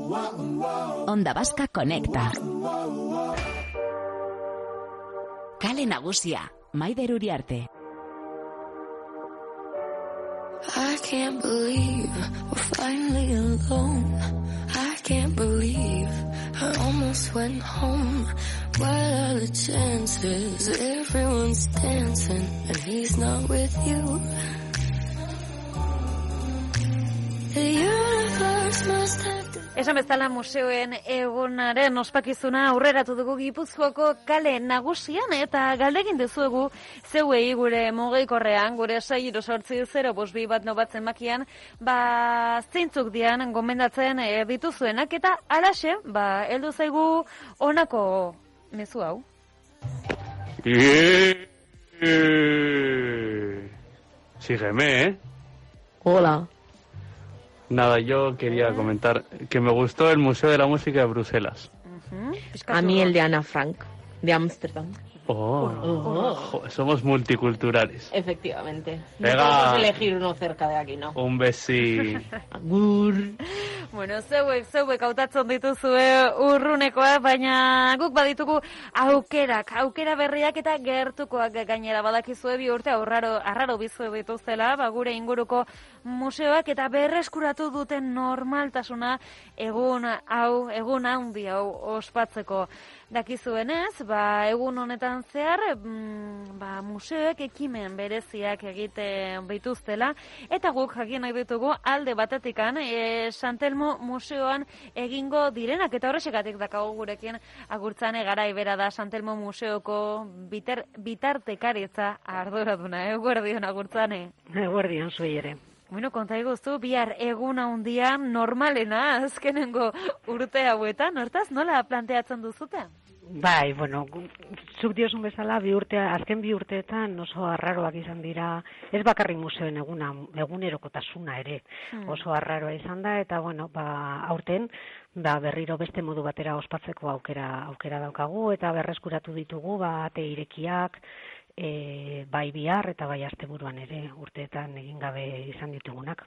Onda Vasca Conecta. Kale Nagusia, Maider Uriarte. I can't believe we're finally alone. I can't believe I almost went home. What are the chances? Everyone's dancing and he's not with you. The universe must have... Esan bezala museoen egunaren ospakizuna aurreratu dugu Gipuzkoako Kale Nagusian eta galdegin dizuegu zeuei gure mugikorrean, gure 67805 batzen makian, zeintzuk dian gomendatzen dituzuenak eta halaxe, heldu zaigu honako mezu hau. Sígueme, Hola. Nada, yo quería comentar que me gustó el Museo de la Música de Bruselas. A mí el de Ana Frank, de Ámsterdam. Somos multiculturales. Efectivamente. Venga. No podemos elegir uno cerca de aquí, ¿no? Un besi. Agur. Bueno, zeuek hautatzen dituzue urrunekoa, baina guk baditugu aukera berriak eta gertukoak gainera badakizue bi urte arraro bizu dituzela, gure inguruko museoak eta berreskuratu duten normaltasuna egun handi hau ospatzeko. Dakizuenez, egun honetan zehar, museoek ekimen bereziak egiten bituztela, eta guk jakin nahi ditugu alde batetikan Santelmo museoan egingo direnak, eta horrexegatik dakago gurekin agurtzane garai bera da Santelmo museoko bitartekaritza arduraduna, eguerdion agurtzane. Eguerdion zuei ere. Bueno, konta eguztu, bihar egun handian normalena azkenengo urte hauetan, hortaz nola planteatzen duzute? Bai, bueno, zuk diozun bezala, azken bi urteetan oso arraroak izan dira, ez bakarrik museoen egunerokotasuna ere, oso arraroa izan da, eta bueno, aurten, berriro beste modu batera ospatzeko aukera daukagu, eta berreskuratu ditugu, ate irekiak, bai bihar eta bai asteburuan ere urteetan egin gabe izan ditugunak.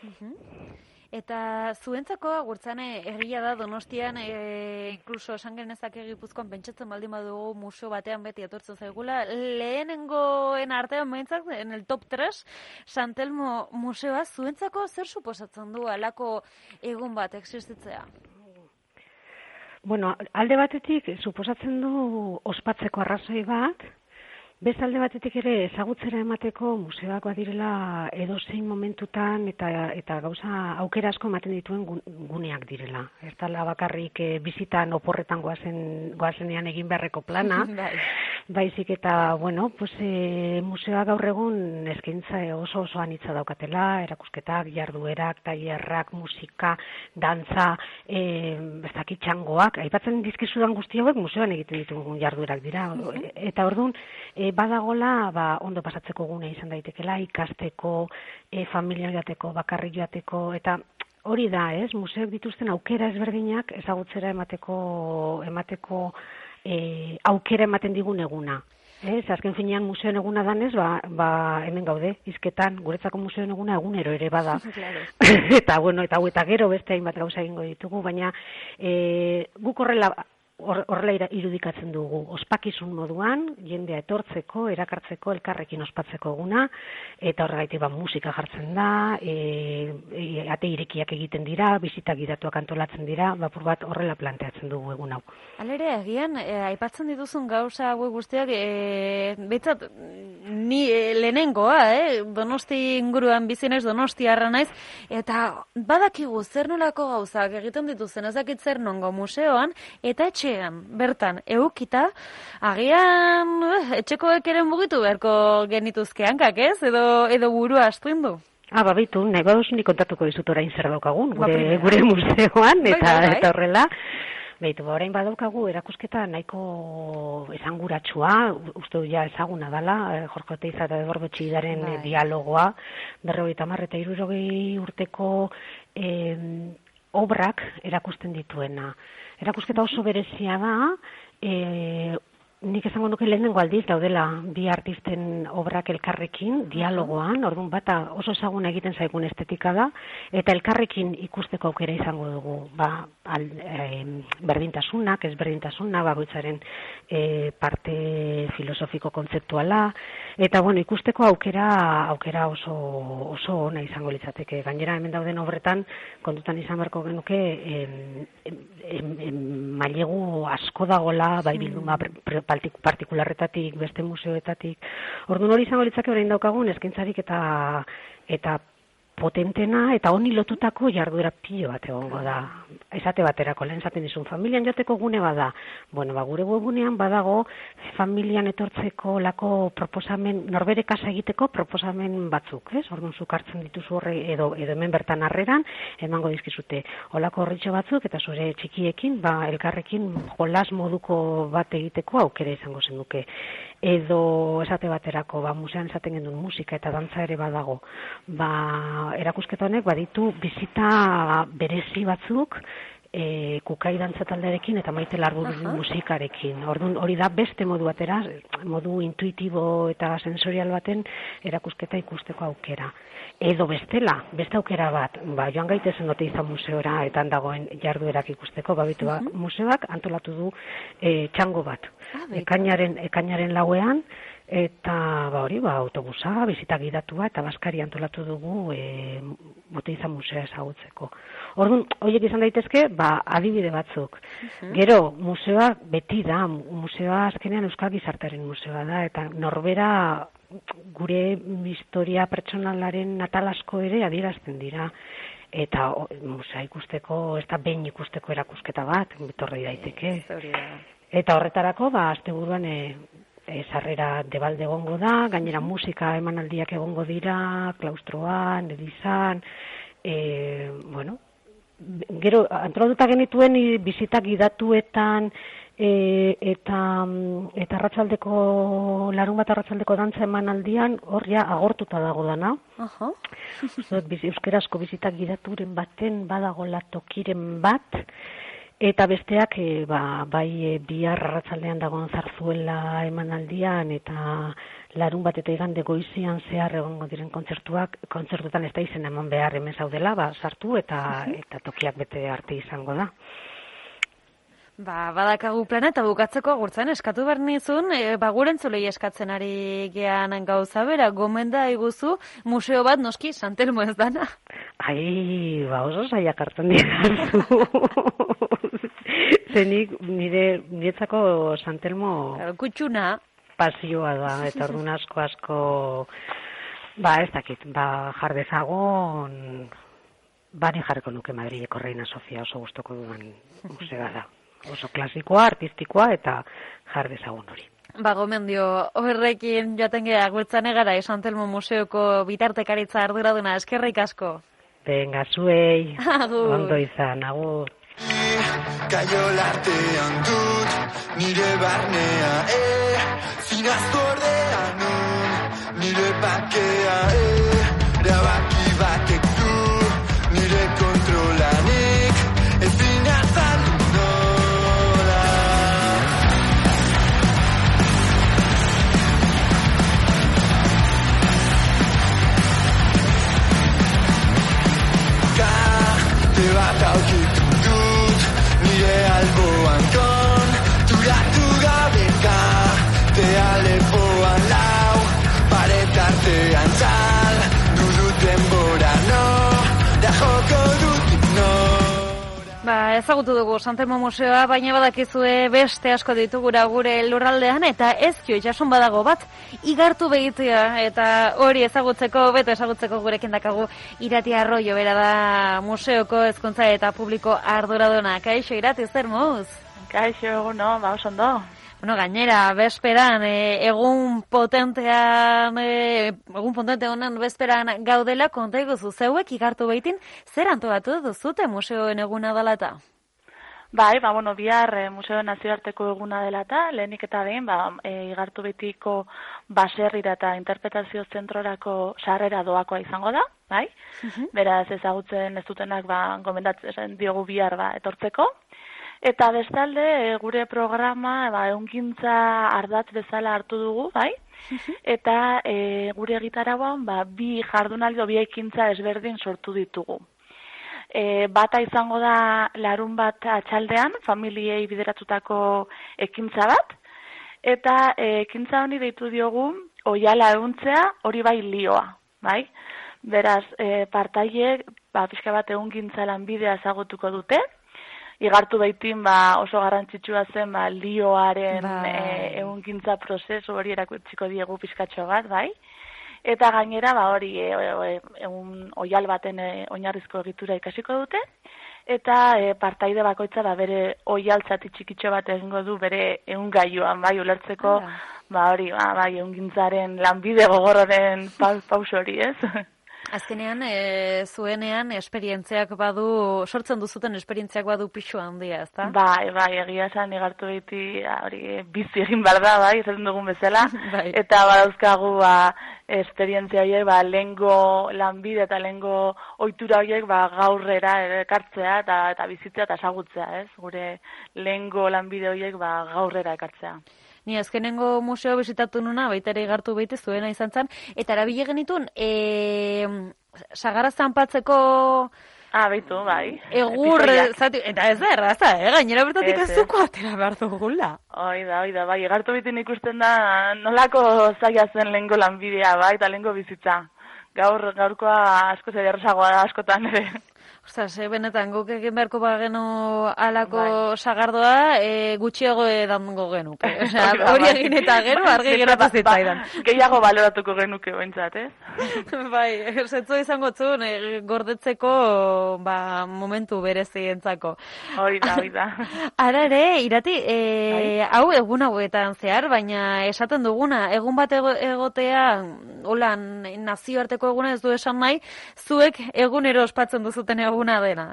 Eta zuentzako agurtzane egia da Donostian, inkluso esan genezake Gipuzkoan pentsatzen baldin badugu museo batean beti etortzen zaigula, lehenengoen artean behintzat, en el top 3, Santelmo museoa, zuentzako zer suposatzen du halako egun bat existitzea? Bueno, alde batetik suposatzen du ospatzeko arrazoi bat, bestalde batetik ere ezagutzera emateko museoak badirela edozein momentutan eta gauza aukera asko ematen dituen guneak direla. Ez dela bakarrik bizitan oporretan goazenean egin beharreko plana, baizik eta, bueno, museoak gaur egun eskaintza oso anitza daukatela, erakusketak, jarduerak, tailerrak, musika, dantza, txangoak, aipatzen dizkizudan guzti hauek museoan egiten ditugun jarduerak dira. Eta orduan, badagola ondo pasatzeko gune izan daitekela, ikasteko, familia joateko, bakarrik joateko, eta hori da, museoak dituzten aukera ezberdinak ezagutzera emateko aukera ematen digun eguna. Azken finean museoen eguna danez, hemen gaude, hizketan, guretzako museoen eguna egunero ere bada. Eta, bueno, eta gero beste hainbat gauza egingo ditugu, baina guk horrela irudikatzen dugu, ospakizun moduan, jendea etortzeko, erakartzeko, elkarrekin ospatzeko eguna, eta horregaitik musika jartzen da, ate irekiak egiten dira, bisita gidatuak antolatzen dira, bapur bat horrela planteatzen dugu egun hau. Halere, agian, aipatzen dituzun gauza hauek guztiak, betzat, ni lehenengoa, Donosti inguruan bizinez, Donostiarra naiz, eta badakigu zer nolako gauzak egiten dituzen, ezakit zer nongo museoan, eta etxean, bertan, eukita, agian etxekoek ere mugitu beharko genituzke hankak, ez? Edo burua astuen du. Bitu, nahi baduz nik kontatuko dizut orain zer daukagun, gure museoan, eta horrela. Beitu, orain badaukagu erakusketa nahiko esanguratsua, uste du ja ezaguna dela, Jorge Oteiza eta Eduardo Txillidaren dialogoa, 50 eta 60 urteko obrak erakusten dituena. Erakusketa oso berezia da, nik esango nuke lehenengo aldiz daudela bi artisten obrak elkarrekin, dialogoan, orduan bata oso ezaguna egiten zaigun estetika da, eta elkarrekin ikusteko aukera izango dugu, berdintasunak, ezberdintasuna, bakoitzaren parte filosofiko kontzeptuala, eta bueno, ikusteko aukera oso ona izango litzateke. Gainera hemen dauden obretan, kontutan izan beharko genuke, mailegu asko dagola, bai bilduma partikularretatik, beste museoetatik. Orduan hori izango litzake orain daukagun eskaintzarik eta potentena eta honi lotutako jarduera pilo bat egongo da. Esate baterako, lehen esaten dizun, familian jateko gune bada. Bueno, gure webunean badago familian etortzeko lako proposamen, norbere kasa egiteko proposamen batzuk, ez? Orduan zuk hartzen dituzu horre edo hemen bertan harreran, emango dizkizute olako horritxo batzuk eta zure txikiekin, elkarrekin jolas moduko bat egiteko aukera izango zenuke. Edo esate baterako, musean esaten gendun musika eta dantza ere badago. Erakusketa honek baditu bizita berezi batzuk kukai dantza taldearekin eta Maite Larburu musikarekin. Orduan hori da beste modu batera, modu intuitibo eta sensorial baten erakusketa ikusteko aukera. Edo bestela, beste aukera bat, joan gaitezen Oteiza museora eta dagoen jarduerak ikusteko, museoak antolatu du txango bat. Ekainaren lauean, eta autobusa, bizita gidatua eta Baskari antolatu dugu Oteiza musea ezagutzeko. Orduan, horiek izan daitezke, adibide batzuk. Gero, museoa beti da, museoa azkenean Euskal Gizartearen museoa da, eta norbera gure historia pertsonalaren atal asko ere adierazten dira. Eta musea ikusteko, ez da behin ikusteko erakusketa bat, bitorri daiteke. Eta horretarako, asteburuan sarrera debalde egongo da, gainera musika emanaldiak egongo dira, klaustroan, edizan, gero, antolatuta genituen bizitak gidatuetan eta larun bat arratsaldeko dantza emanaldian hor agortuta dago dana. Euskarazko bizitak gidaturen baten badagola tokiren bat, eta besteak bai bihar arratsaldean dagoen Zarzuela emanaldian eta larun bat eta igande goizian zehar egongo diren kontzertuetan ez da izen eman behar hemen zaudela, sartu eta tokiak bete arte izango da. Badakagu plana eta bukatzeko agurtzen eskatu behar nizun, gure entzulei eskatzen ari gean gauza bera, gomenda iguzu museo bat noski Sant Elmo ez dana. Oso zaiak hartzen dira. Zenik niretzako Sant Elmo kutxuna pasioa da, eta orduan asko ez dakit, jar dezagon bani jarriko nuke Madrileko Reina Sofia oso gustoko dudan musea da. Oso klasikoa, artistikoa eta jar dezagun hori. Gomendio, horrekin joaten geha gurtzane gara Sant Elmo museoko bitartekaritza arduraduna, eskerrik asko. Venga, zuei. Agur. Ondo izan, agur. Kaiolartean dut nire barnea, zinazko ordean nire bakea, erabaki batek du nire kontrolanik, ezin azaldu nola. Karte bat aurkitu nire alboan konturatu gabeka, tea lepoan lau, paretartean txal, dudut denbora da joko dut Ezagutu dugu Sant Elmo museoa, baina badakizue beste asko ditugura gure lurraldean, eta ezkio itxasun badago bat, igartu begitzea, eta hori ezagutzeko, beto ezagutzeko gurekin dakagu Irati Arroyo, bera da museoko hezkuntza eta publiko arduraduna. Kaixo, Irati, zer moz? Kaixo, eguno, oso ondo. Gainera, bezperan, egun potente honen bezperan gaudela, konta iguzu zeuek igartu behitin, zer antolatu duzute museoen eguna dela eta? Bihar Museo Nazioarteko eguna dela eta, lehenik eta behin, igartu behitiko baserrira eta interpretazio zentrorako sarrera doakoa izango da, bai? Beraz, ezagutzen ez dutenak gomendatzen diogu bihar etortzeko. Eta bestalde, gure programa ehungintza ardatz bezala hartu dugu, bai? Eta gure egitarauan bi jardunaldi, bi ekintza ezberdin sortu ditugu. Bata izango da larun bat atxaldean, familiei bideratutako ekintza bat, eta ekintza honi deitu diogu oihala ehuntzea, hori bai lioa, bai? Beraz, partaiek pixka bat ehungintza lanbidea ezagutuko dute, igartu baitin oso garrantzitsua zen lioaren ehungintza prozesu hori erakutsiko diegu pixkatxo bat, bai? Eta gainera hori oihal baten oinarrizko egitura ikasiko dute, eta partaide bakoitza bere oihal zati txikitxo bat egingo du bere ehungailuan, bai, ulertzeko hori, bai, ehungintzaren lanbide gogorren pauso hori, ez? Azkenean, zuenean esperientziak sortzen duzuten esperientziak badu pixu handia, ezta? Bai, egia esan igartu beti hori bizi egin behar da, bai, esaten dugun bezala, eta badauzkagu esperientzia horiek, lehengo lanbide eta lehengo ohitura horiek gaurrera ekartzea eta bizitzea eta ezagutzea, ez? Gure lehengo lanbide horiek gaurrera ekartzea. Ni azkenengo museo bisitatu nuna, baita ere igartu baita zuena izan zen, eta erabile genitun, sagarra zanpatzeko... Beitu, bai. Egur, zati, eta ez da erraza, gainera bertatik ez duko atera behar dugula. Oida, bai, igartu bitin ikusten da nolako zaila zen lehengo lanbidea, bai, eta lehengo bizitza. Gaurkoa asko zederrazagoa da askotan ere. Ostras, benetan guk egin beharko bagenu alako sagardoa, gutxiago edango genuke. Hori egin eta gero argi geratu zitzaidan. Gehiago baloratuko genuke behintzat, ez? Bai, zetzo izango zuen gordetzeko momentu berezientzako. Hori da. Ara ere, Irati, hau egun hauetan zehar, baina esaten duguna, egun bat egotea, holan, nazioarteko eguna ez du esan nahi, zuek egunero ospatzen duzuten eguna dena.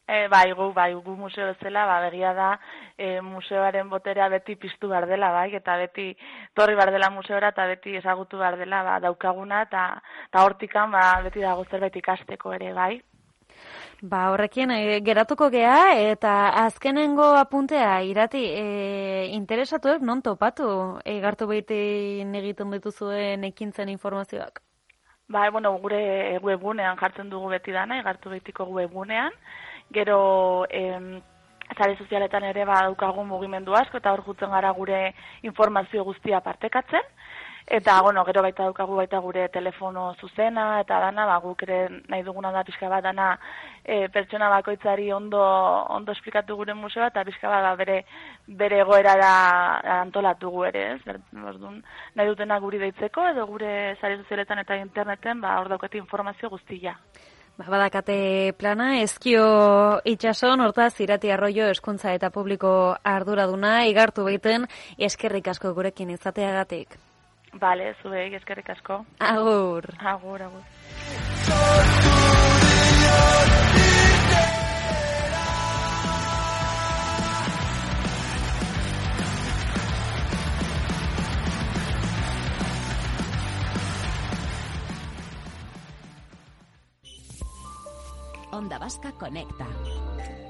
Gu museo bezala, begia da, museoaren boterea beti piztu behar dela, bai, eta beti torri behar dela museora, eta beti ezagutu behar dela, daukaguna, eta hortikan, beti dago zerbait ikasteko ere, bai. Horrekin, geratuko gea, eta azkenengo apuntea, Irati, interesatuek non topatu egartu behitin egiten dituzuen ekintzen informazioak? Gure webunean jartzen dugu beti dana, egartu behitiko webunean, gero sare sozialetan ere daukagu mugimendu asko, eta hor jutzen gara gure informazio guztia partekatzen, eta gero baita daukagu baita gure telefono zuzena, eta dana, guk ere nahi duguna da pixka bat dana pertsona bakoitzari ondo esplikatu gure museoa, eta pixka bat bere egoerara antolatu gu ere, ez? Nahi dutena guri deitzeko, edo gure sare sozialetan eta interneten, hor daukati informazio guztia. Badakate plana, Ezkio itxason, hortaz Irati Arroyo hezkuntza eta publiko arduraduna, igartu behiten, eskerrik asko gurekin izateagatik. Bale, zuei, eskerrik asko. Agur. Agur. Onda Vasca Conecta.